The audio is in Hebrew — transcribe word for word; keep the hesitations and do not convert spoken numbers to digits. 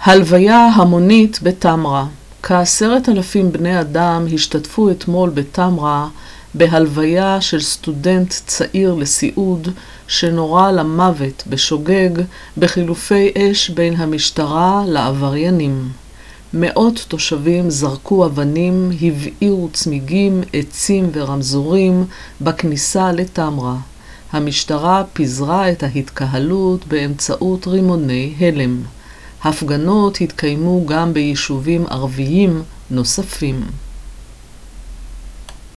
הלוויה המונית בתמרה. כעשרת אלפים בני אדם השתתפו אתמול בתמרה בהלוויה של סטודנט צעיר לסיעוד שנורה למוות בשוגג בחילופי אש בין המשטרה לעבריינים. מאות תושבים זרקו אבנים, הבעירו צמיגים, עצים ורמזורים בכניסה לתמרה. המשטרה פיזרה את ההתקהלות באמצעות רימוני הלם. הפגנות התקיימו גם ביישובים ערביים נוספים.